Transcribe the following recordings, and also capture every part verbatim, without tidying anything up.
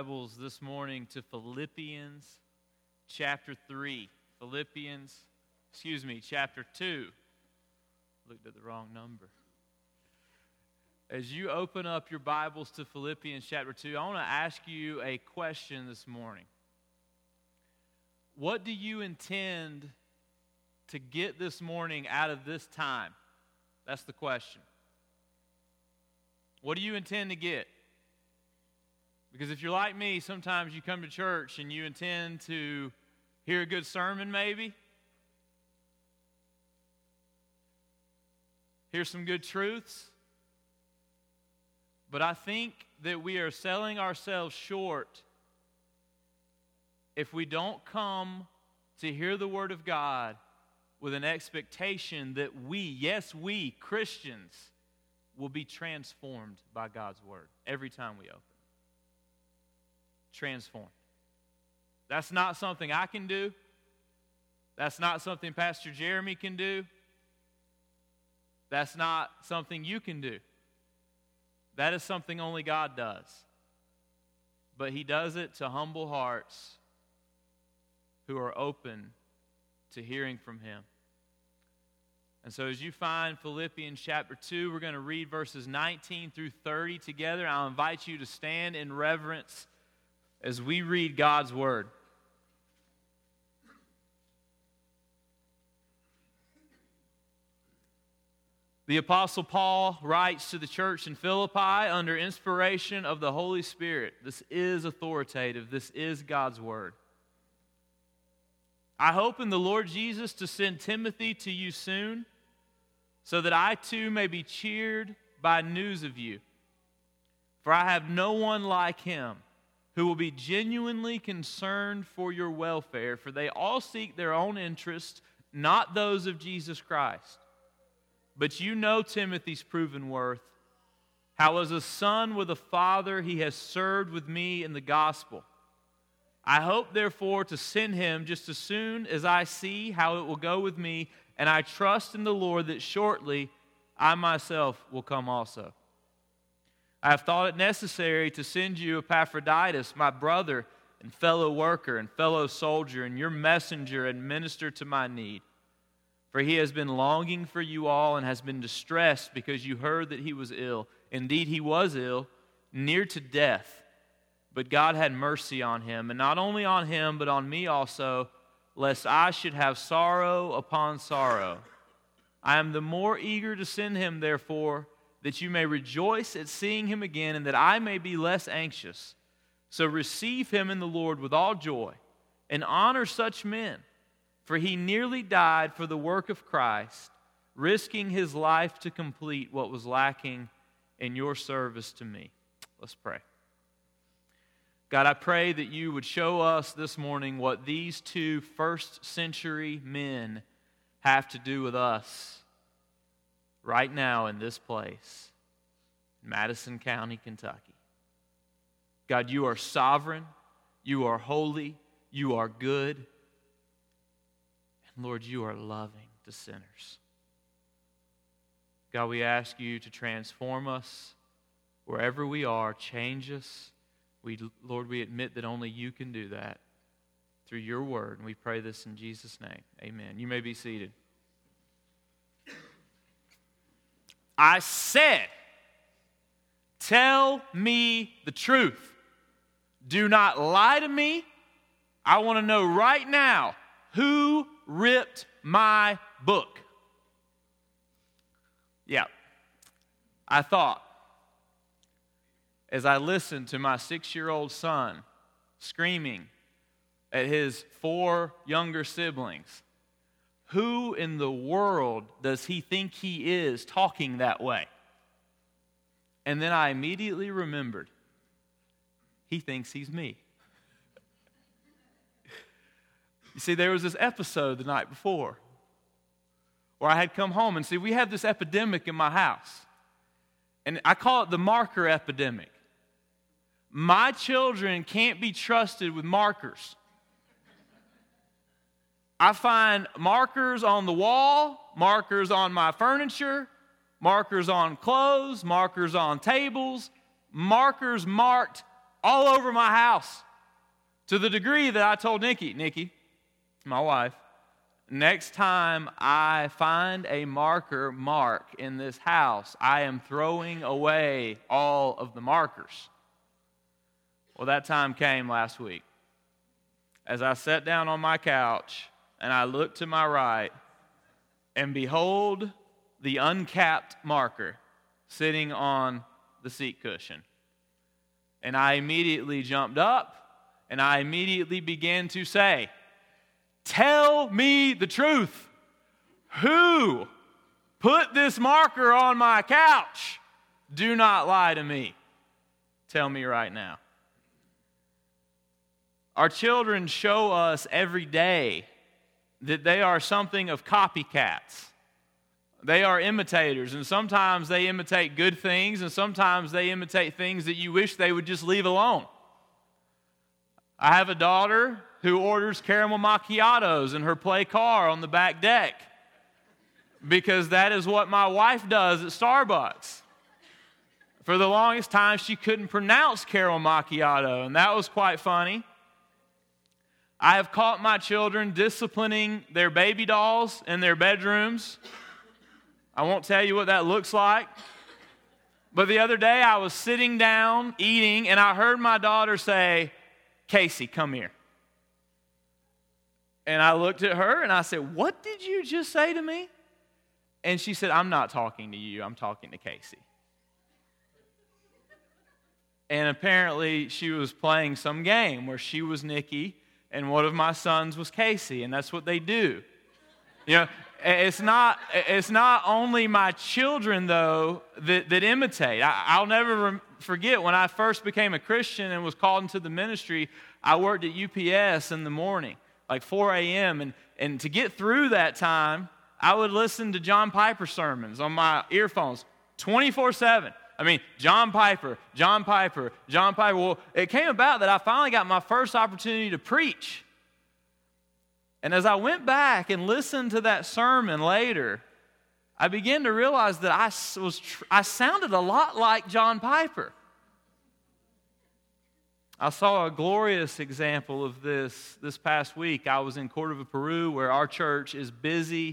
Bibles this morning to Philippians chapter three. Philippians, excuse me, chapter two. Looked at the wrong number. As you open up your Bibles to Philippians chapter two, I want to ask you a question this morning. What do you intend to get this morning out of this time? That's the question. What do you intend to get? Because if you're like me, sometimes you come to church and you intend to hear a good sermon maybe, hear some good truths, but I think that we are selling ourselves short if we don't come to hear the Word of God with an expectation that we, yes we, Christians, will be transformed by God's Word every time we open. Transformed. That's not something I can do. That's not something Pastor Jeremy can do. That's not something you can do. That is something only God does. But He does it to humble hearts who are open to hearing from Him. And so as you find Philippians chapter two, we're going to read verses nineteen through thirty together. I'll invite you to stand in reverence as we read God's Word. The Apostle Paul writes to the church in Philippi under inspiration of the Holy Spirit. This is authoritative. This is God's Word. I hope in the Lord Jesus to send Timothy to you soon, so that I too may be cheered by news of you. For I have no one like him who will be genuinely concerned for your welfare, for they all seek their own interest, not those of Jesus Christ. But you know Timothy's proven worth, how as a son with a father he has served with me in the gospel. I hope, therefore, to send him just as soon as I see how it will go with me, and I trust in the Lord that shortly I myself will come also. I have thought it necessary to send you Epaphroditus, my brother and fellow worker and fellow soldier, and your messenger and minister to my need. For he has been longing for you all and has been distressed because you heard that he was ill. Indeed, he was ill, near to death. But God had mercy on him, and not only on him, but on me also, lest I should have sorrow upon sorrow. I am the more eager to send him, therefore, that you may rejoice at seeing him again, and that I may be less anxious. So receive him in the Lord with all joy, and honor such men, for he nearly died for the work of Christ, risking his life to complete what was lacking in your service to me. Let's pray. God, I pray that you would show us this morning what these two first century men have to do with us right now in this place, Madison County, Kentucky. God, you are sovereign, you are holy, you are good, and Lord, you are loving to sinners. God, we ask you to transform us wherever we are, change us. We, Lord, we admit that only you can do that through your word, and we pray this in Jesus' name. Amen. You may be seated. I said, tell me the truth. Do not lie to me. I want to know right now who ripped my book. Yeah, I thought, as I listened to my six-year-old son screaming at his four younger siblings, who in the world does he think he is talking that way? And then I immediately remembered, he thinks he's me. You see, there was this episode the night before where I had come home, and see, we have this epidemic in my house, and I call it the marker epidemic. My children can't be trusted with markers. I find markers on the wall, markers on my furniture, markers on clothes, markers on tables, markers marked all over my house, to the degree that I told Nikki, Nikki, my wife, next time I find a marker mark in this house, I am throwing away all of the markers. Well, that time came last week. As I sat down on my couch and I looked to my right, and behold, the uncapped marker sitting on the seat cushion. And I immediately jumped up and I immediately began to say, tell me the truth. Who put this marker on my couch? Do not lie to me. Tell me right now. Our children show us every day that they are something of copycats. They are imitators, and sometimes they imitate good things, and sometimes they imitate things that you wish they would just leave alone. I have a daughter who orders caramel macchiatos in her play car on the back deck because that is what my wife does at Starbucks. For the longest time, she couldn't pronounce caramel macchiato, and that was quite funny. I have caught my children disciplining their baby dolls in their bedrooms. I won't tell you what that looks like. But the other day I was sitting down eating and I heard my daughter say, Casey, come here. And I looked at her and I said, what did you just say to me? And she said, I'm not talking to you, I'm talking to Casey. And apparently she was playing some game where she was Nikki and one of my sons was Casey, and that's what they do. You know, it's not it's not only my children, though, that, that imitate. I, I'll never re- forget when I first became a Christian and was called into the ministry, I worked at U P S in the morning, like four a.m., and, and to get through that time, I would listen to John Piper sermons on my earphones twenty-four seven. I mean, John Piper, John Piper, John Piper. Well, it came about that I finally got my first opportunity to preach. And as I went back and listened to that sermon later, I began to realize that I, was, I sounded a lot like John Piper. I saw a glorious example of this this past week. I was in Cordova, Peru, where our church is busy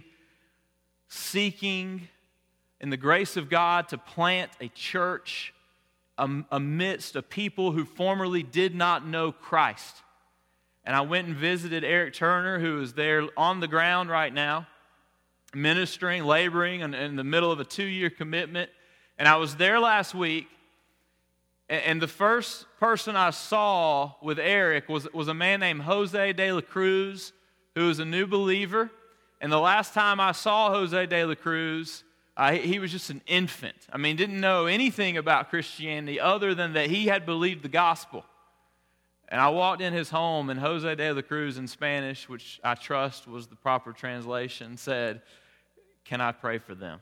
seeking in the grace of God to plant a church amidst a people who formerly did not know Christ. And I went and visited Eric Turner, who is there on the ground right now, ministering, laboring in, in the middle of a two-year commitment. And I was there last week, and, and the first person I saw with Eric was, was a man named Jose de la Cruz, who is a new believer. And the last time I saw Jose de la Cruz, Uh, he, he was just an infant. I mean, didn't know anything about Christianity other than that he had believed the gospel. And I walked in his home, and Jose de la Cruz in Spanish, which I trust was the proper translation, said, "Can I pray for them?"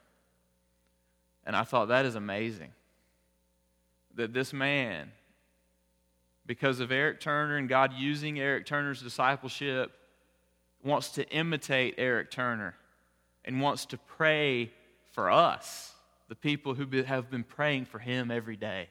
And I thought, that is amazing. That this man, because of Eric Turner and God using Eric Turner's discipleship, wants to imitate Eric Turner and wants to pray for us, the people who have been praying for him every day.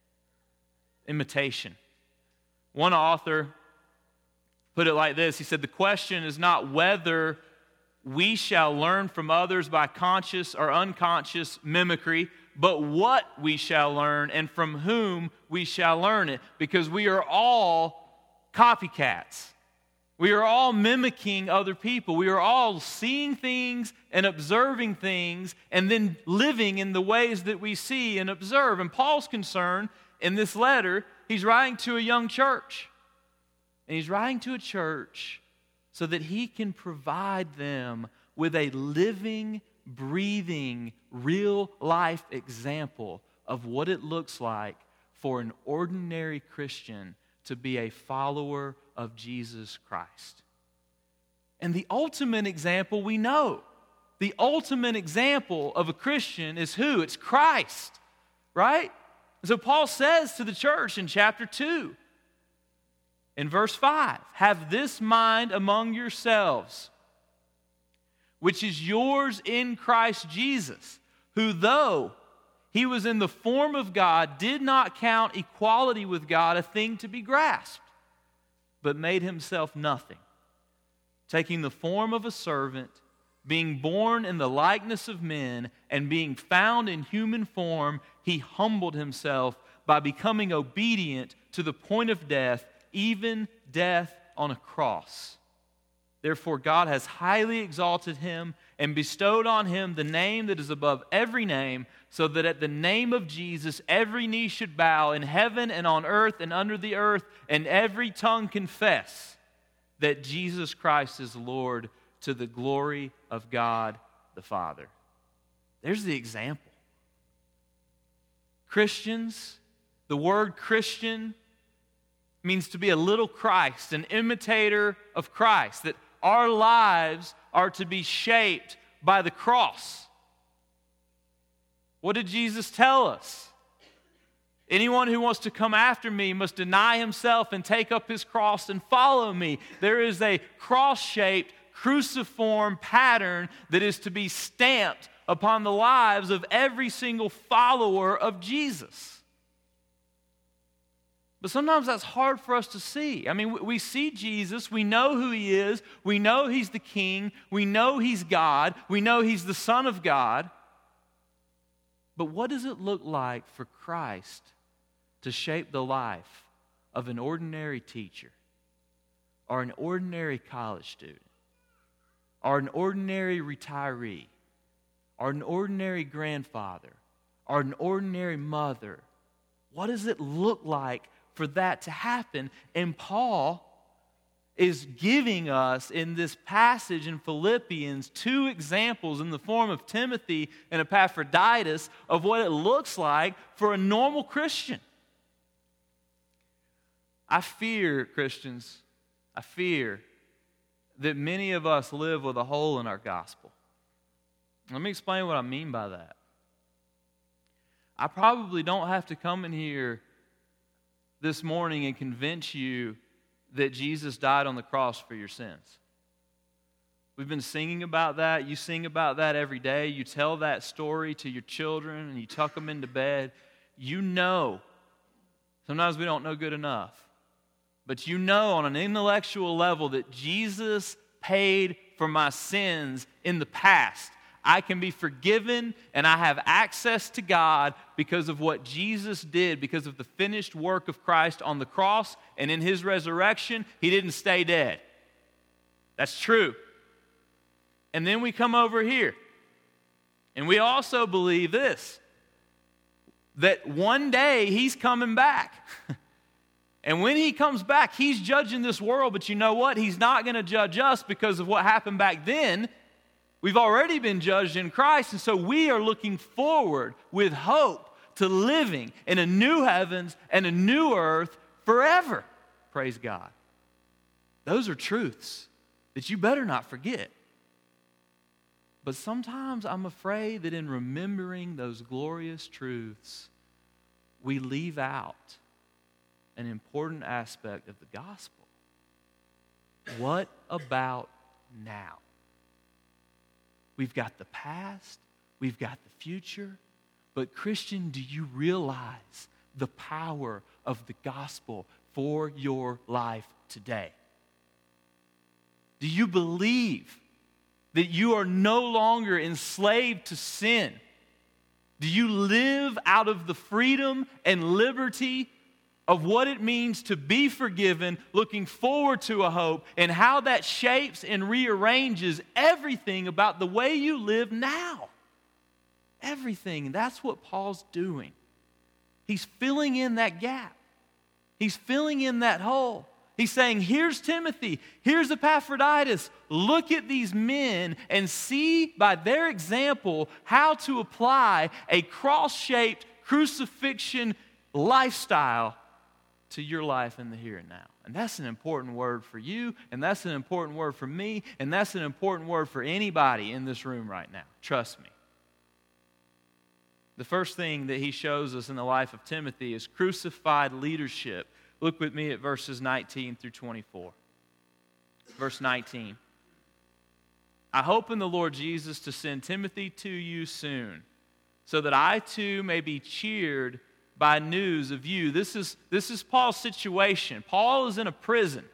Imitation. One author put it like this. He said, the question is not whether we shall learn from others by conscious or unconscious mimicry, but what we shall learn and from whom we shall learn it, because we are all copycats. We are all mimicking other people. We are all seeing things and observing things and then living in the ways that we see and observe. And Paul's concern in this letter, he's writing to a young church. And he's writing to a church so that he can provide them with a living, breathing, real-life example of what it looks like for an ordinary Christian to be a follower of Jesus Christ. And the ultimate example we know. The ultimate example of a Christian is who? It's Christ, right? So Paul says to the church in chapter two, in verse five, "Have this mind among yourselves, which is yours in Christ Jesus, who though he was in the form of God, did not count equality with God a thing to be grasped, but made himself nothing, taking the form of a servant, being born in the likeness of men, and being found in human form, he humbled himself by becoming obedient to the point of death, even death on a cross. Therefore, God has highly exalted him and bestowed on him the name that is above every name, so that at the name of Jesus every knee should bow in heaven and on earth and under the earth, and every tongue confess that Jesus Christ is Lord, to the glory of God the Father. There's the example. Christians, the word Christian means to be a little Christ, an imitator of Christ, that our lives are to be shaped by the cross. What did Jesus tell us? Anyone who wants to come after me must deny himself and take up his cross and follow me. There is a cross-shaped, cruciform pattern that is to be stamped upon the lives of every single follower of Jesus. But sometimes that's hard for us to see. I mean, we see Jesus, we know who he is, we know he's the King, we know he's God, we know he's the Son of God. But what does it look like for Christ to shape the life of an ordinary teacher, or an ordinary college student, or an ordinary retiree, or an ordinary grandfather, or an ordinary mother? What does it look like for that to happen? And Paul is giving us in this passage in Philippians two examples in the form of Timothy and Epaphroditus of what it looks like for a normal Christian. I fear, Christians, I fear that many of us live with a hole in our gospel. Let me explain what I mean by that. I probably don't have to come in here this morning and convince you that Jesus died on the cross for your sins. We've been singing about that. You sing about that every day. You tell that story to your children and you tuck them into bed. You know, sometimes we don't know good enough, but you know on an intellectual level that Jesus paid for my sins in the past. I can be forgiven and I have access to God because of what Jesus did, because of the finished work of Christ on the cross and in his resurrection. He didn't stay dead. That's true. And then we come over here and we also believe this, that one day he's coming back. And when he comes back, he's judging this world, but you know what? He's not going to judge us because of what happened back then. We've already been judged in Christ, and so we are looking forward with hope to living in a new heavens and a new earth forever. Praise God. Those are truths that you better not forget. But sometimes I'm afraid that in remembering those glorious truths, we leave out an important aspect of the gospel. What about now? We've got the past, we've got the future, but Christian, do you realize the power of the gospel for your life today? Do you believe that you are no longer enslaved to sin? Do you live out of the freedom and liberty of what it means to be forgiven, looking forward to a hope, and how that shapes and rearranges everything about the way you live now? Everything. That's what Paul's doing. He's filling in that gap. He's filling in that hole. He's saying, here's Timothy, here's Epaphroditus. Look at these men and see by their example how to apply a cross-shaped crucifixion lifestyle to your life in the here and now. And that's an important word for you, and that's an important word for me, and that's an important word for anybody in this room right now. Trust me. The first thing that he shows us in the life of Timothy is crucified leadership. Look with me at verses nineteen through twenty-four. Verse nineteen. I hope in the Lord Jesus to send Timothy to you soon, so that I too may be cheered by news of you. This is, this is Paul's situation. Paul is in a prison.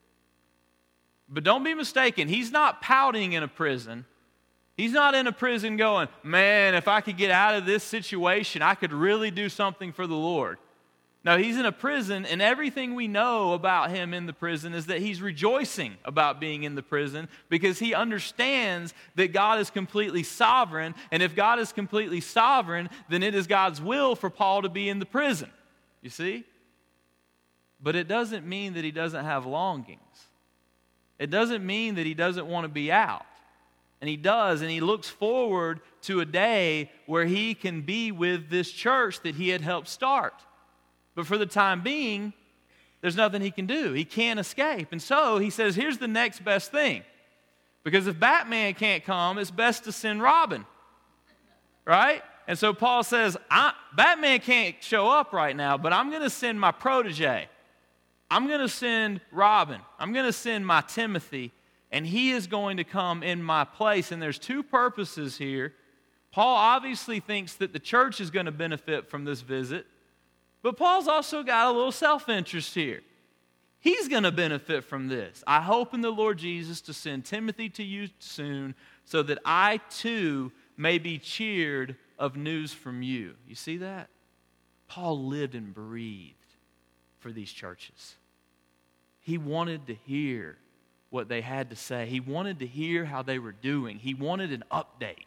But don't be mistaken, he's not pouting in a prison. He's not in a prison going, man, if I could get out of this situation, I could really do something for the Lord. No, he's in a prison, and everything we know about him in the prison is that he's rejoicing about being in the prison because he understands that God is completely sovereign, and if God is completely sovereign, then it is God's will for Paul to be in the prison. You see? But it doesn't mean that he doesn't have longings. It doesn't mean that he doesn't want to be out. And he does, and he looks forward to a day where he can be with this church that he had helped start. But for the time being, there's nothing he can do. He can't escape. And so he says, here's the next best thing. Because if Batman can't come, it's best to send Robin. Right? And so Paul says, I, Batman can't show up right now, but I'm going to send my protege. I'm going to send Robin. I'm going to send my Timothy, and he is going to come in my place. And there's two purposes here. Paul obviously thinks that the church is going to benefit from this visit. But Paul's also got a little self-interest here. He's going to benefit from this. I hope in the Lord Jesus to send Timothy to you soon so that I too may be cheered of news from you. You see that? Paul lived and breathed for these churches. He wanted to hear what they had to say. He wanted to hear how they were doing. He wanted an update.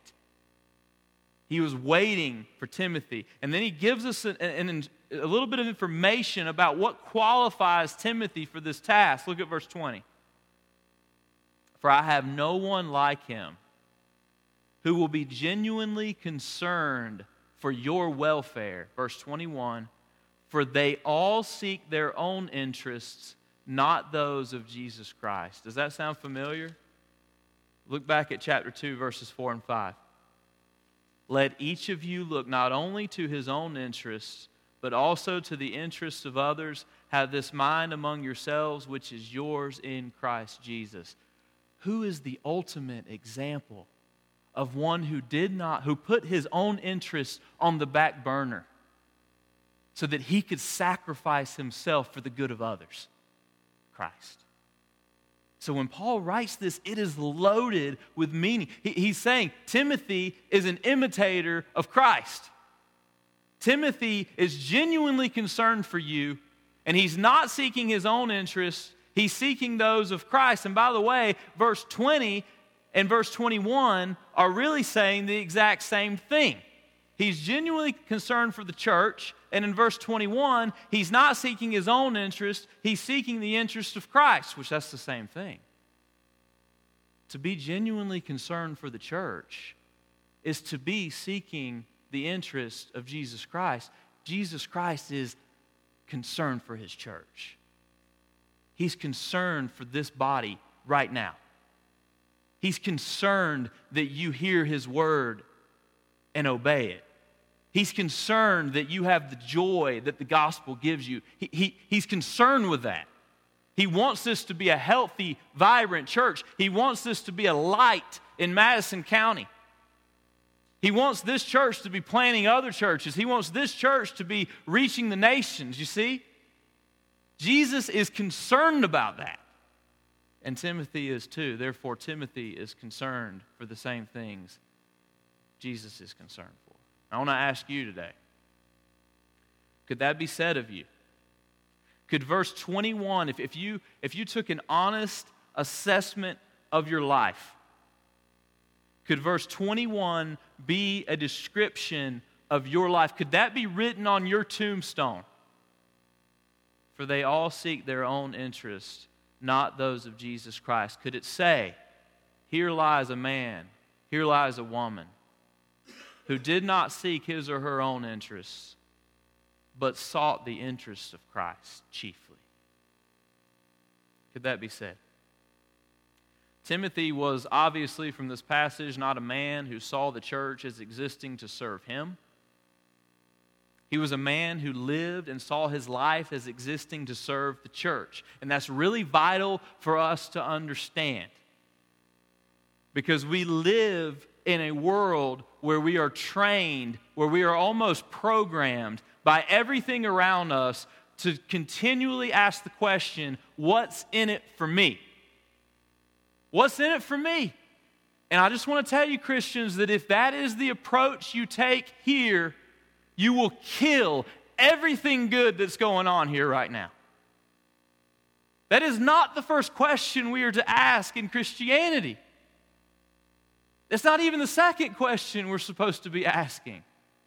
He was waiting for Timothy. And then he gives us an, an, a little bit of information about what qualifies Timothy for this task. Look at verse twenty. For I have no one like him who will be genuinely concerned for your welfare. Verse twenty-one. For they all seek their own interests, not those of Jesus Christ. Does that sound familiar? Look back at chapter two, verses four and five. Let each of you look not only to his own interests, but also to the interests of others. Have this mind among yourselves, which is yours in Christ Jesus. Who is the ultimate example of one who did not, who put his own interests on the back burner so that he could sacrifice himself for the good of others? Christ. So when Paul writes this, it is loaded with meaning. He, he's saying Timothy is an imitator of Christ. Timothy is genuinely concerned for you, and he's not seeking his own interests. He's seeking those of Christ. And by the way, verse twenty and verse twenty-one are really saying the exact same thing. He's genuinely concerned for the church, and in verse twenty-one, he's not seeking his own interest, he's seeking the interest of Christ, which that's the same thing. To be genuinely concerned for the church is to be seeking the interest of Jesus Christ. Jesus Christ is concerned for his church. He's concerned for this body right now. He's concerned that you hear his word and obey it. He's concerned that you have the joy that the gospel gives you. He, he, he's concerned with that. He wants this to be a healthy, vibrant church. He wants this to be a light in Madison County. He wants this church to be planting other churches. He wants this church to be reaching the nations, you see? Jesus is concerned about that. And Timothy is too. Therefore, Timothy is concerned for the same things Jesus is concerned for. I want to ask you today, could that be said of you? Could verse twenty-one, if, if, you, if you took an honest assessment of your life, could verse twenty-one be a description of your life? Could that be written on your tombstone? For they all seek their own interests, not those of Jesus Christ. Could it say, here lies a man, here lies a woman, who did not seek his or her own interests, but sought the interests of Christ chiefly? Could that be said? Timothy was obviously, from this passage, not a man who saw the church as existing to serve him. He was a man who lived and saw his life as existing to serve the church. And that's really vital for us to understand. Because we live in a world where we are trained, where we are almost programmed by everything around us to continually ask the question, what's in it for me? What's in it for me? And I just want to tell you, Christians, that if that is the approach you take here, you will kill everything good that's going on here right now. That is not the first question we are to ask in Christianity. It's not even the second question we're supposed to be asking.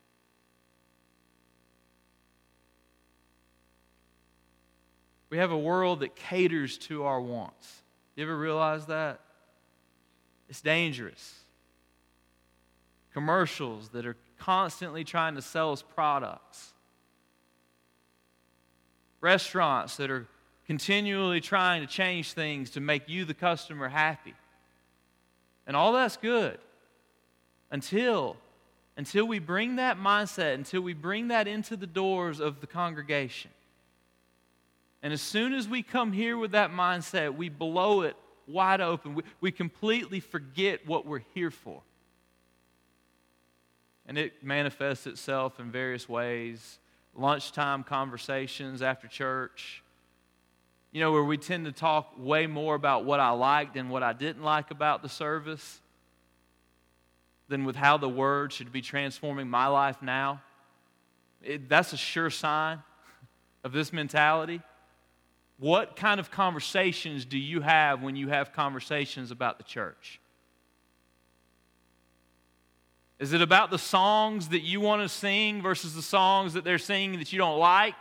We have a world that caters to our wants. You ever realize that? It's dangerous. Commercials that are constantly trying to sell us products. Restaurants that are continually trying to change things to make you, the customer, happy. And all that's good until, until we bring that mindset, until we bring that into the doors of the congregation. And as soon as we come here with that mindset, we blow it wide open. We, we completely forget what we're here for. And it manifests itself in various ways. Lunchtime conversations after church. You know, where we tend to talk way more about what I liked and what I didn't like about the service than with how the Word should be transforming my life now. It, that's a sure sign of this mentality. What kind of conversations do you have when you have conversations about the church? Is it about the songs that you want to sing versus the songs that they're singing that you don't like?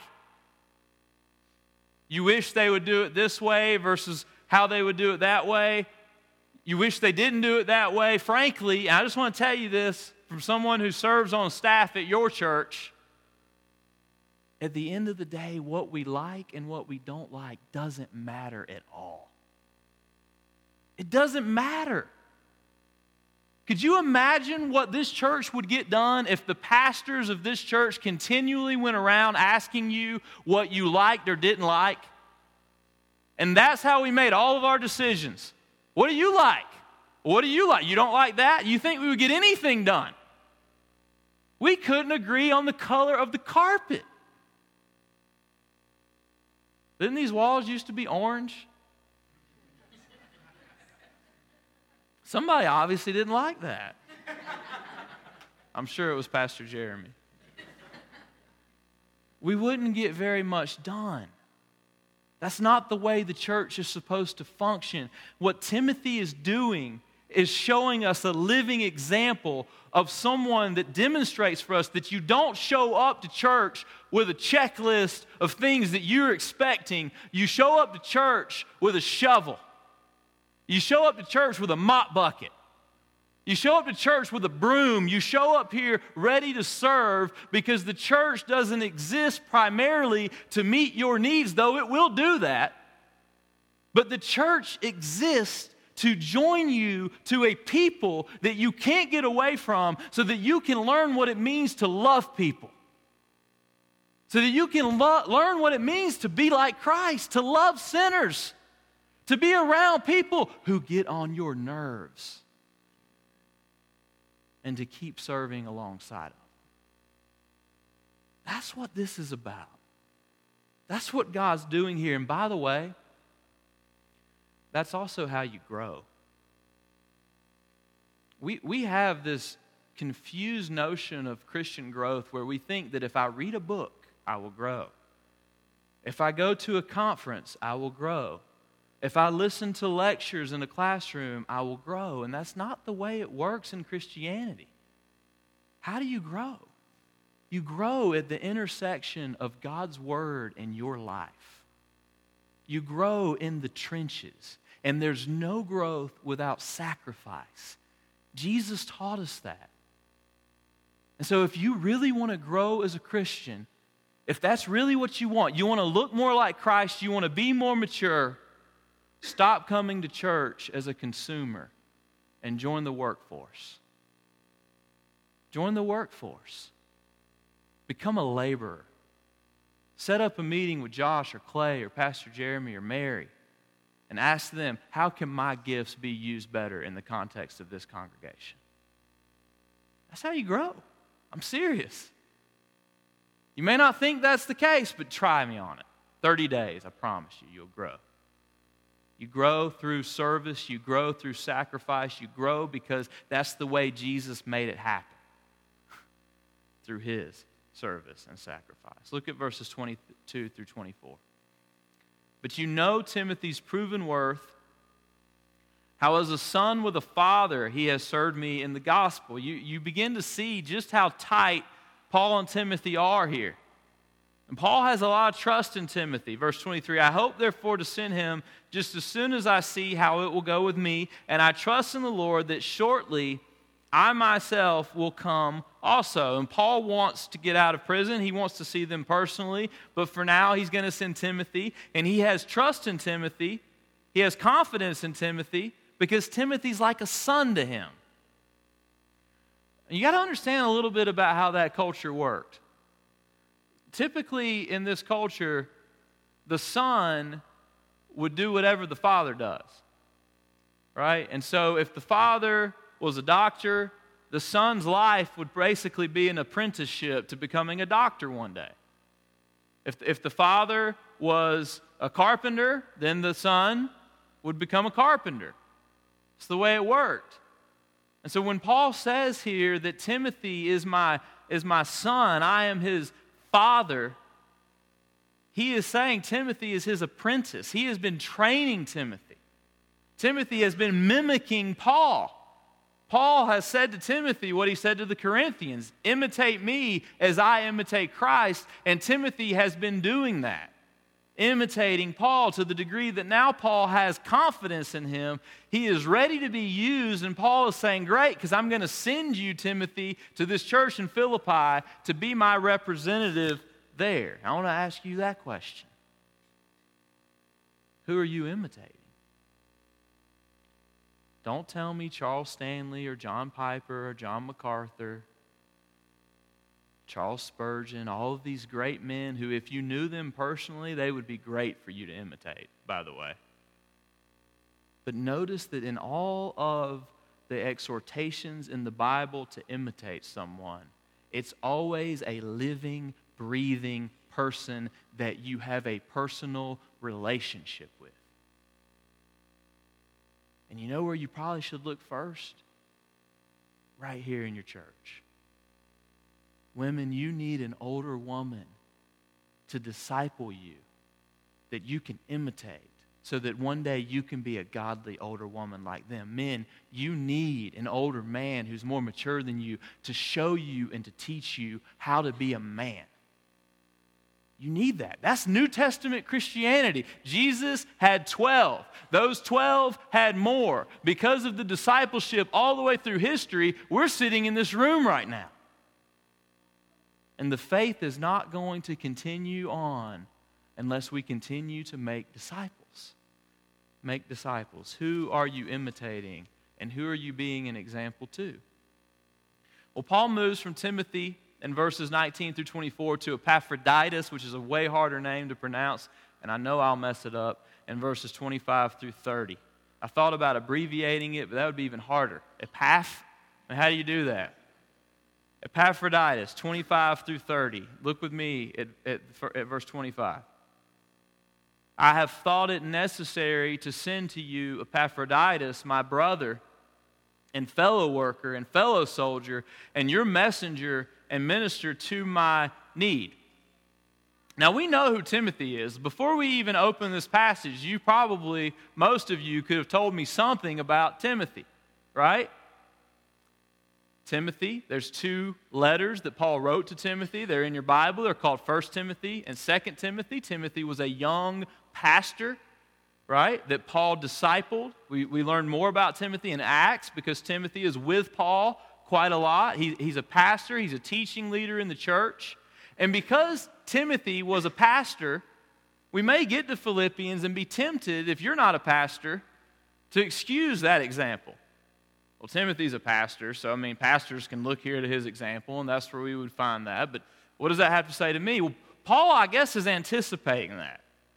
You wish they would do it this way versus how they would do it that way. You wish they didn't do it that way. Frankly, I just want to tell you this from someone who serves on staff at your church. At the end of the day, what we like and what we don't like doesn't matter at all. It doesn't matter. Could you imagine what this church would get done if the pastors of this church continually went around asking you what you liked or didn't like? And that's how we made all of our decisions. What do you like? What do you like? You don't like that? You think we would get anything done? We couldn't agree on the color of the carpet. Didn't these walls used to be orange? Somebody obviously didn't like that. I'm sure it was Pastor Jeremy. We wouldn't get very much done. That's not the way the church is supposed to function. What Timothy is doing is showing us a living example of someone that demonstrates for us that you don't show up to church with a checklist of things that you're expecting. You show up to church with a shovel. You show up to church with a mop bucket. You show up to church with a broom. You show up here ready to serve because the church doesn't exist primarily to meet your needs, though it will do that. But the church exists to join you to a people that you can't get away from so that you can learn what it means to love people. So that you can lo- learn what it means to be like Christ, to love sinners. To be around people who get on your nerves and to keep serving alongside of them. That's what this is about. That's what God's doing here. And by the way, that's also how you grow. We, we have this confused notion of Christian growth where we think that if I read a book, I will grow. If I go to a conference, I will grow. If I listen to lectures in a classroom, I will grow. And that's not the way it works in Christianity. How do you grow? You grow at the intersection of God's Word and your life. You grow in the trenches. And there's no growth without sacrifice. Jesus taught us that. And so if you really want to grow as a Christian, if that's really what you want, you want to look more like Christ, you want to be more mature, stop coming to church as a consumer and join the workforce. Join the workforce. Become a laborer. Set up a meeting with Josh or Clay or Pastor Jeremy or Mary and ask them, how can my gifts be used better in the context of this congregation? That's how you grow. I'm serious. You may not think that's the case, but try me on it. thirty days, I promise you, you'll grow. You grow through service. You grow through sacrifice. You grow because that's the way Jesus made it happen, through his service and sacrifice. Look at verses twenty-two through twenty-four. But you know Timothy's proven worth, how as a son with a father he has served me in the gospel. You, you begin to see just how tight Paul and Timothy are here. And Paul has a lot of trust in Timothy. Verse twenty-three, I hope therefore to send him just as soon as I see how it will go with me, and I trust in the Lord that shortly I myself will come also. And Paul wants to get out of prison. He wants to see them personally, but for now he's going to send Timothy, and he has trust in Timothy. He has confidence in Timothy because Timothy's like a son to him. And you got to understand a little bit about how that culture worked. Typically in this culture, the son would do whatever the father does, right? And so if the father was a doctor, the son's life would basically be an apprenticeship to becoming a doctor one day. If, if the father was a carpenter, then the son would become a carpenter. It's the way it worked. And so when Paul says here that Timothy is my, is my son, I am his father, he is saying Timothy is his apprentice. He has been training Timothy. Timothy has been mimicking Paul. Paul has said to Timothy what he said to the Corinthians, imitate me as I imitate Christ, and Timothy has been doing that, imitating Paul to the degree that now Paul has confidence in him. He is ready to be used, and Paul is saying, great, because I'm going to send you, Timothy, to this church in Philippi to be my representative there. I want to ask you that question. Who are you imitating? Don't tell me Charles Stanley or John Piper or John MacArthur, Charles Spurgeon, all of these great men who, if you knew them personally, they would be great for you to imitate, by the way. But notice that in all of the exhortations in the Bible to imitate someone, it's always a living, breathing person that you have a personal relationship with. And you know where you probably should look first? Right here in your church. Women, you need an older woman to disciple you that you can imitate so that one day you can be a godly older woman like them. Men, you need an older man who's more mature than you to show you and to teach you how to be a man. You need that. That's New Testament Christianity. Jesus had twelve. Those twelve had more. Because of the discipleship all the way through history, we're sitting in this room right now. And the faith is not going to continue on unless we continue to make disciples. Make disciples. Who are you imitating, and who are you being an example to? Well, Paul moves from Timothy in verses nineteen through twenty-four to Epaphroditus, which is a way harder name to pronounce, and I know I'll mess it up, in verses twenty-five through thirty. I thought about abbreviating it, but that would be even harder. Epaph, and how do you do that? Epaphroditus, twenty-five through thirty. Look with me at, at, at verse twenty-five. I have thought it necessary to send to you Epaphroditus, my brother and fellow worker and fellow soldier, and your messenger and minister to my need. Now, we know who Timothy is. Before we even open this passage, you probably, most of you, could have told me something about Timothy, right? Timothy, there's two letters that Paul wrote to Timothy. They're in your Bible. They're called First Timothy and Second Timothy. Timothy was a young pastor, right, that Paul discipled. We, we learn more about Timothy in Acts because Timothy is with Paul quite a lot. He, he's a pastor. He's a teaching leader in the church. And because Timothy was a pastor, we may get to Philippians and be tempted, if you're not a pastor, to excuse that example. Well, Timothy's a pastor, so I mean, pastors can look here to his example, and that's where we would find that. But what does that have to say to me? Well, Paul, I guess, is anticipating that.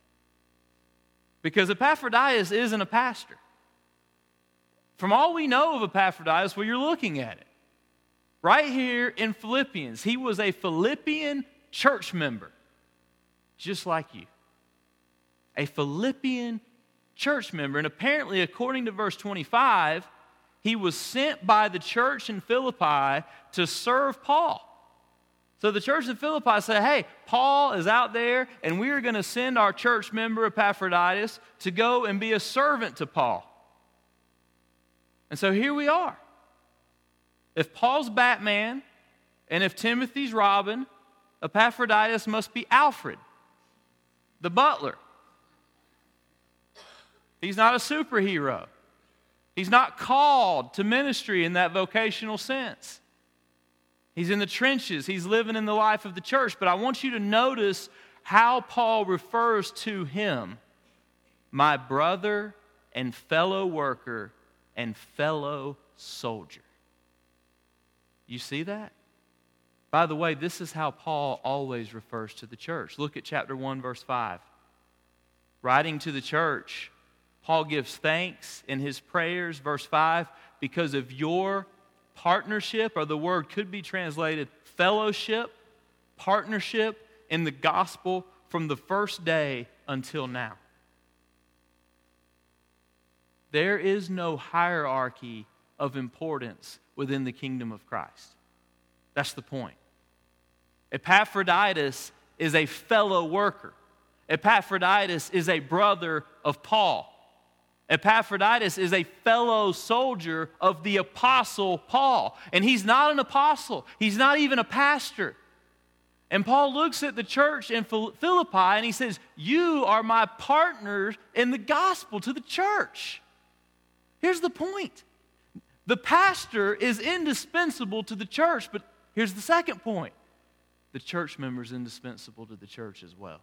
Because Epaphroditus isn't a pastor. From all we know of Epaphroditus, well, you're looking at it. right here in Philippians. He was a Philippian church member, just like you. A Philippian church member. And apparently, according to verse twenty-five, he was sent by the church in Philippi to serve Paul. So the church in Philippi said, hey, Paul is out there, and we are going to send our church member Epaphroditus to go and be a servant to Paul. And so here we are. If Paul's Batman, and if Timothy's Robin, Epaphroditus must be Alfred, the butler. He's not a superhero. He's not called to ministry in that vocational sense. He's in the trenches. He's living in the life of the church. But I want you to notice how Paul refers to him. My brother and fellow worker and fellow soldier. You see that? By the way, this is how Paul always refers to the church. Look at chapter one, verse five. Writing to the church, Paul gives thanks in his prayers, verse five, because of your partnership, or the word could be translated fellowship, partnership in the gospel from the first day until now. There is no hierarchy of importance within the kingdom of Christ. That's the point. Epaphroditus is a fellow worker. Epaphroditus is a brother of Paul. Epaphroditus is a fellow soldier of the apostle Paul. And he's not an apostle. He's not even a pastor. And Paul looks at the church in Philippi and he says, you are my partners in the gospel to the church. Here's the point. The pastor is indispensable to the church, but here's the second point. The church member is indispensable to the church as well.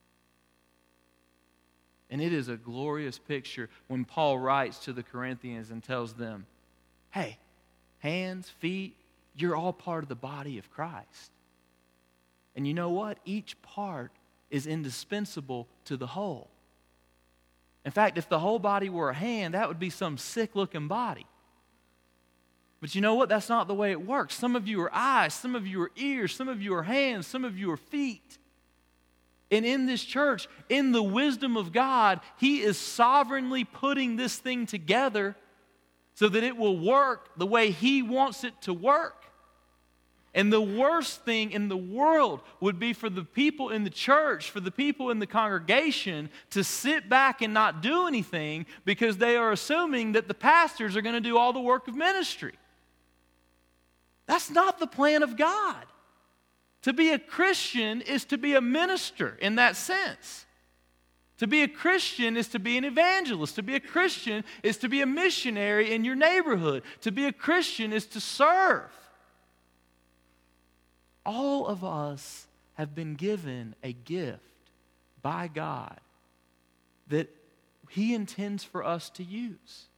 And it is a glorious picture when Paul writes to the Corinthians and tells them, hey, hands, feet, you're all part of the body of Christ. And you know what? Each part is indispensable to the whole. In fact, if the whole body were a hand, that would be some sick-looking body. But you know what? That's not the way it works. Some of you are eyes, some of you are ears, some of you are hands, some of you are feet. And in this church, in the wisdom of God, He is sovereignly putting this thing together so that it will work the way He wants it to work. And the worst thing in the world would be for the people in the church, for the people in the congregation to sit back and not do anything because they are assuming that the pastors are going to do all the work of ministry. That's not the plan of God. To be a Christian is to be a minister in that sense. To be a Christian is to be an evangelist. To be a Christian is to be a missionary in your neighborhood. To be a Christian is to serve. All of us have been given a gift by God that He intends for us to use.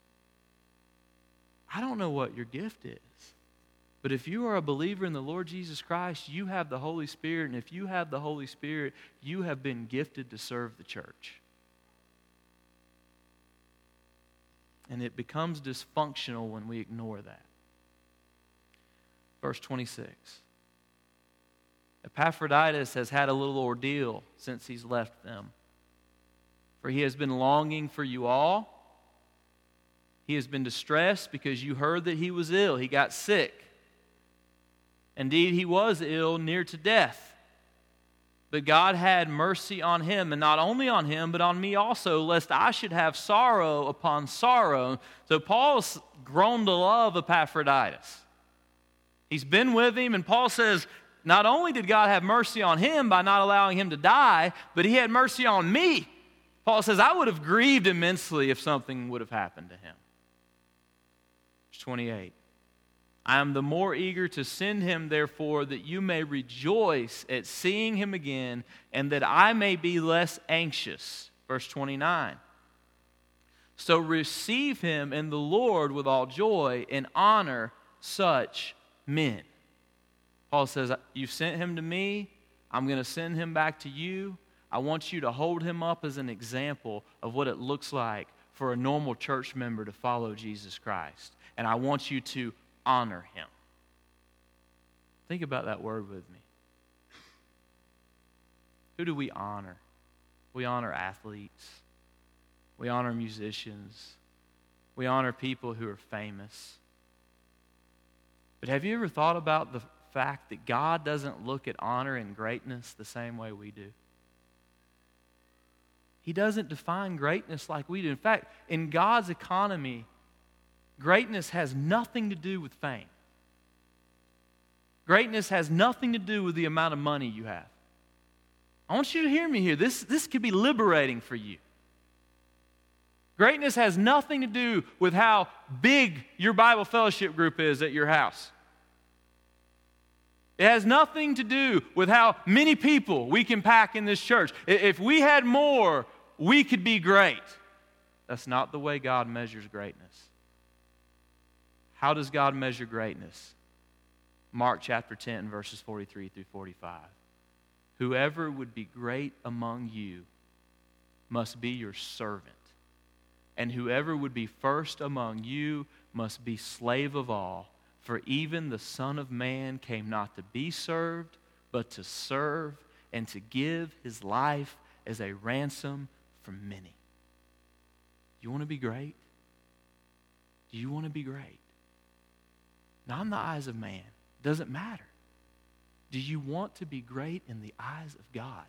I don't know what your gift is. But if you are a believer in the Lord Jesus Christ, you have the Holy Spirit. And if you have the Holy Spirit, you have been gifted to serve the church. And it becomes dysfunctional when we ignore that. Verse twenty-six. Epaphroditus has had a little ordeal since he's left them. For he has been longing for you all. He has been distressed because you heard that he was ill. He got sick. Indeed, he was ill, near to death. But God had mercy on him, and not only on him, but on me also, lest I should have sorrow upon sorrow. So Paul's grown to love Epaphroditus. He's been with him, and Paul says, not only did God have mercy on him by not allowing him to die, but He had mercy on me. Paul says, I would have grieved immensely if something would have happened to him. Verse twenty-eight. I am the more eager to send him, therefore, that you may rejoice at seeing him again, and that I may be less anxious. Verse twenty-nine. So receive him in the Lord with all joy, and honor such men. Paul says, you've sent him to me. I'm going to send him back to you. I want you to hold him up as an example of what it looks like for a normal church member to follow Jesus Christ. And I want you to honor him. Think about that word with me. Who do we honor? We honor athletes. We honor musicians. We honor people who are famous. But have you ever thought about the fact that God doesn't look at honor and greatness the same way we do? He doesn't define greatness like we do. In fact, in God's economy, greatness has nothing to do with fame. Greatness has nothing to do with the amount of money you have. I want you to hear me here. This, this could be liberating for you. Greatness has nothing to do with how big your Bible fellowship group is at your house. It has nothing to do with how many people we can pack in this church. If we had more, we could be great. That's not the way God measures greatness. How does God measure greatness? Mark chapter ten, verses forty-three through forty-five. Whoever would be great among you must be your servant. And whoever would be first among you must be slave of all. For even the Son of Man came not to be served, but to serve and to give his life as a ransom for many. Do you want to be great? Do you want to be great? Not in the eyes of man. Doesn't matter. Do you want to be great in the eyes of God?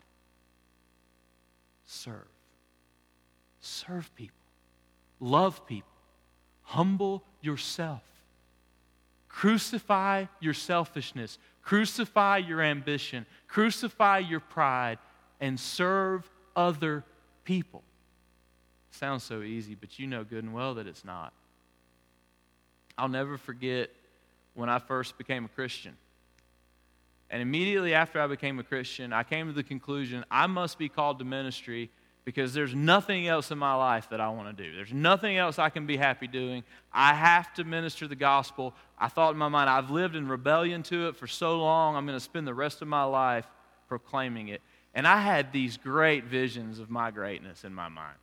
Serve. Serve people. Love people. Humble yourself. Crucify your selfishness. Crucify your ambition. Crucify your pride. And serve other people. Sounds so easy, but you know good and well that it's not. I'll never forget when I first became a Christian. And immediately after I became a Christian, I came to the conclusion I must be called to ministry because there's nothing else in my life that I want to do. There's nothing else I can be happy doing. I have to minister the gospel. I thought in my mind, I've lived in rebellion to it for so long, I'm going to spend the rest of my life proclaiming it. And I had these great visions of my greatness in my mind.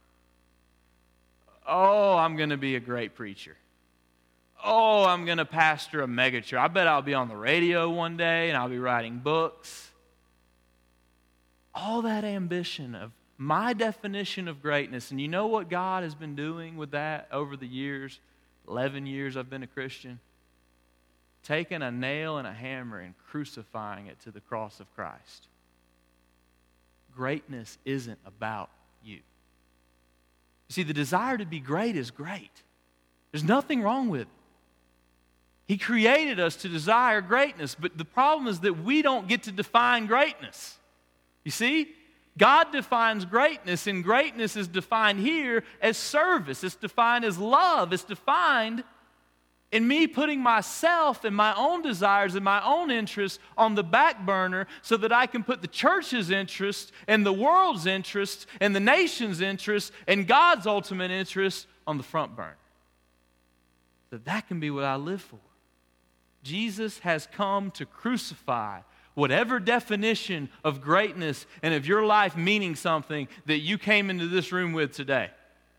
Oh, I'm going to be a great preacher. Oh, I'm going to pastor a megachurch. I bet I'll be on the radio one day and I'll be writing books. All that ambition of my definition of greatness. And you know what God has been doing with that over the years? eleven years I've been a Christian. Taking a nail and a hammer and crucifying it to the cross of Christ. Greatness isn't about you. You see, the desire to be great is great. There's nothing wrong with it. He created us to desire greatness, but the problem is that we don't get to define greatness. You see? God defines greatness, and greatness is defined here as service. It's defined as love. It's defined in me putting myself and my own desires and my own interests on the back burner so that I can put the church's interests and the world's interests and the nation's interests and God's ultimate interests on the front burner. That that can be what I live for. Jesus has come to crucify whatever definition of greatness and of your life meaning something that you came into this room with today.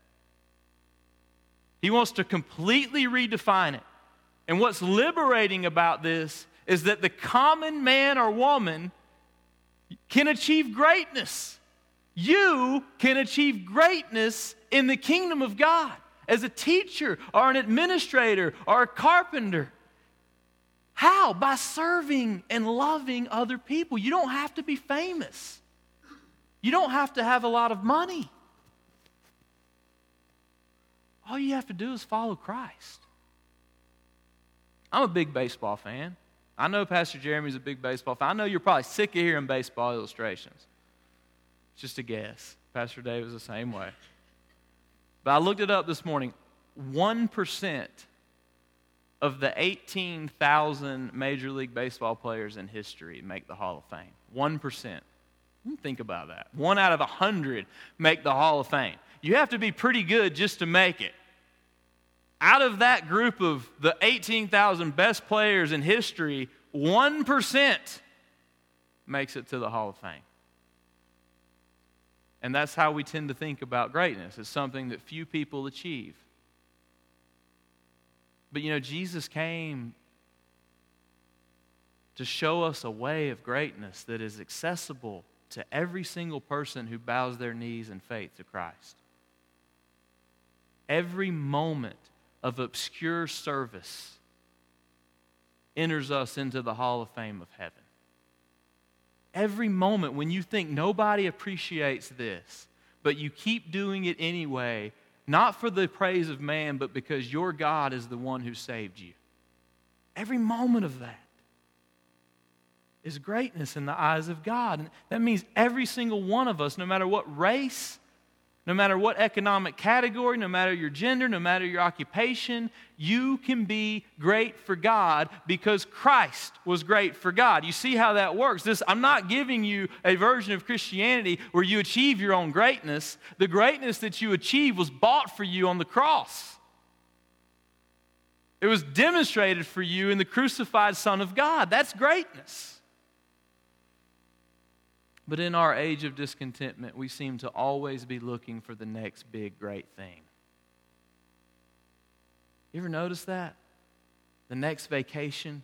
He wants to completely redefine it. And what's liberating about this is that the common man or woman can achieve greatness. You can achieve greatness in the kingdom of God as a teacher or an administrator or a carpenter. How? By serving and loving other people. You don't have to be famous. You don't have to have a lot of money. All you have to do is follow Christ. I'm a big baseball fan. I know Pastor Jeremy's a big baseball fan. I know you're probably sick of hearing baseball illustrations. It's just a guess. Pastor Dave is the same way. But I looked it up this morning. one percent of the eighteen thousand Major League Baseball players in history make the Hall of Fame. one percent. Think about that. One out of one hundred make the Hall of Fame. You have to be pretty good just to make it. Out of that group of the eighteen thousand best players in history, one percent makes it to the Hall of Fame. And that's how we tend to think about greatness. It's something that few people achieve. But you know, Jesus came to show us a way of greatness that is accessible to every single person who bows their knees in faith to Christ. Every moment of obscure service enters us into the Hall of Fame of heaven. Every moment when you think nobody appreciates this, but you keep doing it anyway, not for the praise of man, but because your God is the one who saved you. Every moment of that is greatness in the eyes of God. And that means every single one of us, no matter what race, no matter what economic category, no matter your gender, no matter your occupation, you can be great for God because Christ was great for God. You see how that works? This, I'm not giving you a version of Christianity where you achieve your own greatness. The greatness that you achieve was bought for you on the cross. It was demonstrated for you in the crucified Son of God. That's greatness. But in our age of discontentment, we seem to always be looking for the next big, great thing. You ever notice that? The next vacation,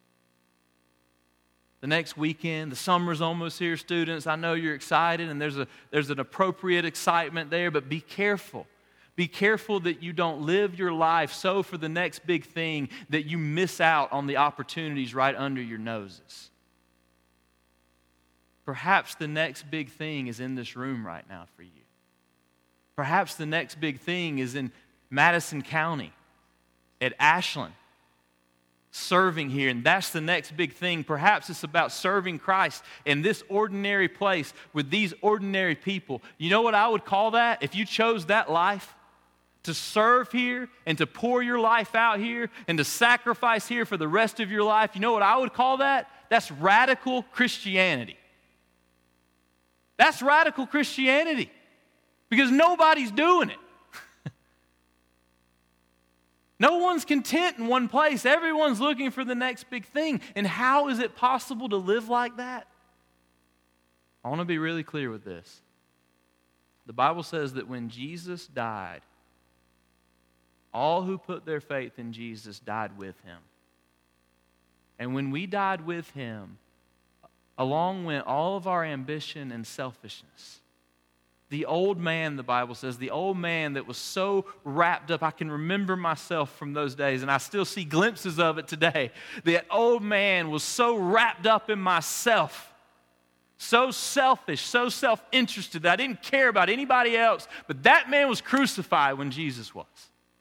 the next weekend, the summer's almost here, students. I know you're excited, and there's a there's an appropriate excitement there, but be careful. Be careful that you don't live your life so for the next big thing that you miss out on the opportunities right under your noses. Perhaps the next big thing is in this room right now for you. Perhaps the next big thing is in Madison County, at Ashland, serving here, and that's the next big thing. Perhaps it's about serving Christ in this ordinary place with these ordinary people. You know what I would call that? If you chose that life, to serve here and to pour your life out here and to sacrifice here for the rest of your life, you know what I would call that? That's radical Christianity. That's radical Christianity because nobody's doing it. No one's content in one place. Everyone's looking for the next big thing. And how is it possible to live like that? I want to be really clear with this. The Bible says that when Jesus died, all who put their faith in Jesus died with him. And when we died with him, along went all of our ambition and selfishness. The old man, the Bible says, the old man that was so wrapped up, I can remember myself from those days, and I still see glimpses of it today. That old man was so wrapped up in myself, so selfish, so self-interested that I didn't care about anybody else, but that man was crucified when Jesus was.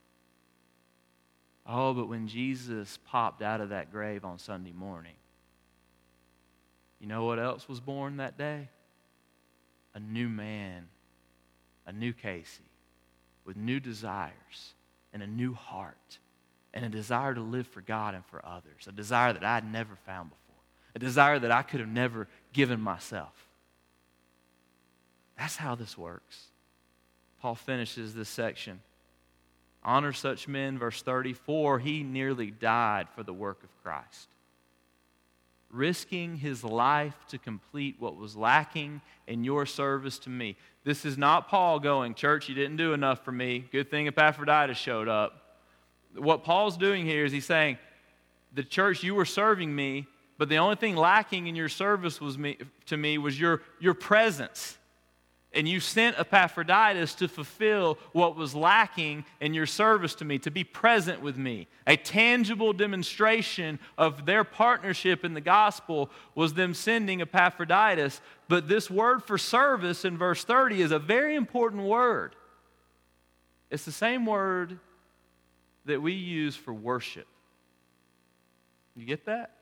Oh, but when Jesus popped out of that grave on Sunday morning, you know what else was born that day? A new man, a new Casey, with new desires and a new heart and a desire to live for God and for others, a desire that I had never found before, a desire that I could have never given myself. That's how this works. Paul finishes this section. Honor such men, verse thirty, for he nearly died for the work of Christ, risking his life to complete what was lacking in your service to me. This is not Paul going, church, you didn't do enough for me. Good thing Epaphroditus showed up. What Paul's doing here is he's saying, the church, you were serving me, but the only thing lacking in your service was me, to me was your, your presence. And you sent Epaphroditus to fulfill what was lacking in your service to me, to be present with me. A tangible demonstration of their partnership in the gospel was them sending Epaphroditus. But this word for service in verse thirty is a very important word. It's the same word that we use for worship. You get that?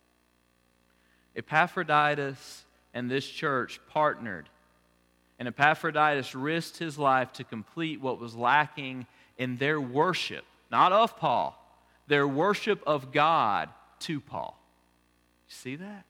Epaphroditus and this church partnered. And Epaphroditus risked his life to complete what was lacking in their worship, not of Paul, their worship of God to Paul. You see that?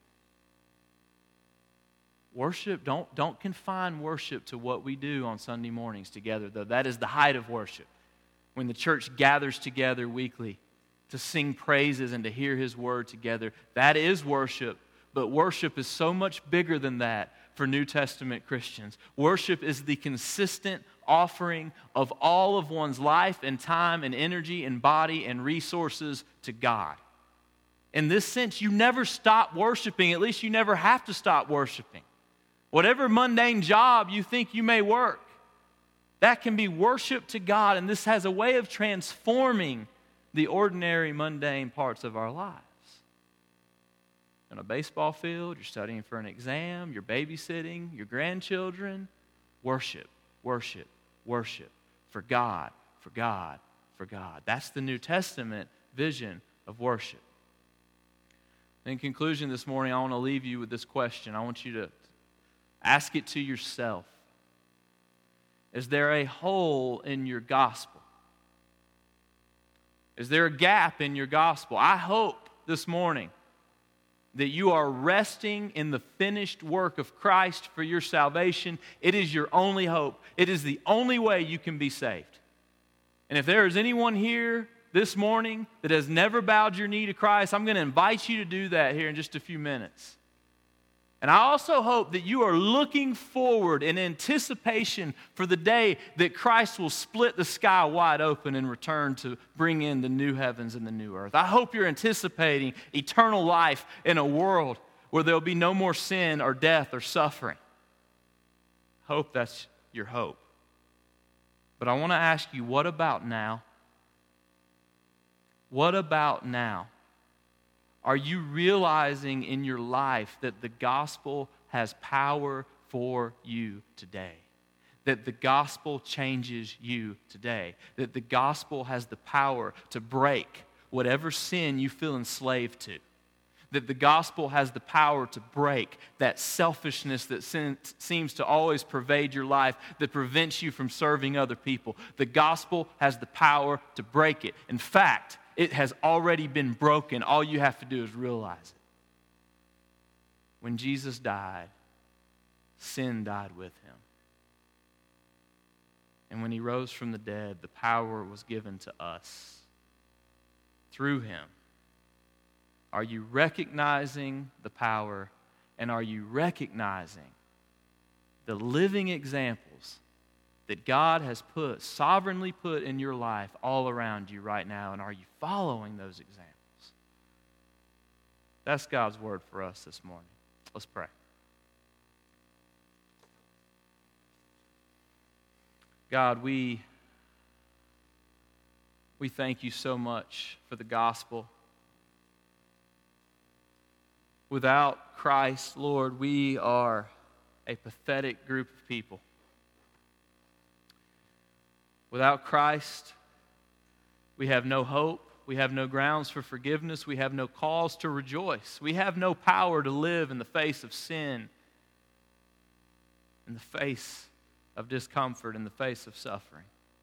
Worship, don't, don't confine worship to what we do on Sunday mornings together, though. That is the height of worship. When the church gathers together weekly to sing praises and to hear his word together, that is worship. But worship is so much bigger than that for New Testament Christians. Worship is the consistent offering of all of one's life and time and energy and body and resources to God. In this sense, you never stop worshiping. At least you never have to stop worshiping. Whatever mundane job you think you may work, that can be worship to God, and this has a way of transforming the ordinary, mundane parts of our lives. On a baseball field, you're studying for an exam, you're babysitting your grandchildren. Worship, worship, worship for God, for God, for God. That's the New Testament vision of worship. In conclusion this morning, I want to leave you with this question. I want you to ask it to yourself. Is there a hole in your gospel? Is there a gap in your gospel? I hope this morning that you are resting in the finished work of Christ for your salvation. It is your only hope. It is the only way you can be saved. And if there is anyone here this morning that has never bowed your knee to Christ, I'm going to invite you to do that here in just a few minutes. And I also hope that you are looking forward in anticipation for the day that Christ will split the sky wide open and return to bring in the new heavens and the new earth. I hope you're anticipating eternal life in a world where there will be no more sin or death or suffering. I hope that's your hope. But I want to ask you, what about now? What about now? Are you realizing in your life that the gospel has power for you today? That the gospel changes you today? That the gospel has the power to break whatever sin you feel enslaved to? That the gospel has the power to break that selfishness that sin, seems to always pervade your life, that prevents you from serving other people? The gospel has the power to break it. In fact, it has already been broken. All you have to do is realize it. When Jesus died, sin died with him. And when he rose from the dead, the power was given to us through him. Are you recognizing the power, and are you recognizing the living examples that God has put, sovereignly put in your life all around you right now, and are you following those examples? That's God's word for us this morning. Let's pray. God, we, we thank you so much for the gospel. Without Christ, Lord, we are a pathetic group of people. Without Christ, we have no hope. We have no grounds for forgiveness. We have no cause to rejoice. We have no power to live in the face of sin, in the face of discomfort, in the face of suffering.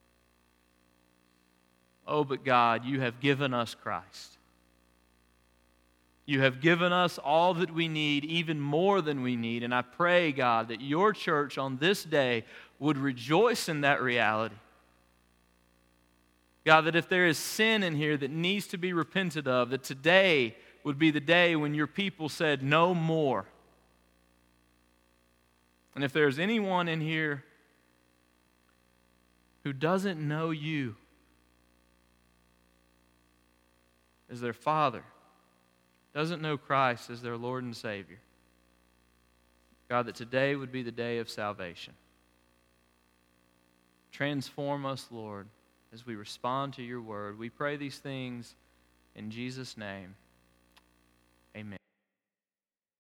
Oh, but God, you have given us Christ. You have given us all that we need, even more than we need. And I pray, God, that your church on this day would rejoice in that reality. God, that if there is sin in here that needs to be repented of, that today would be the day when your people said, no more. And if there's anyone in here who doesn't know you as their Father, doesn't know Christ as their Lord and Savior, God, that today would be the day of salvation. Transform us, Lord, as we respond to your word. We pray these things in Jesus' name.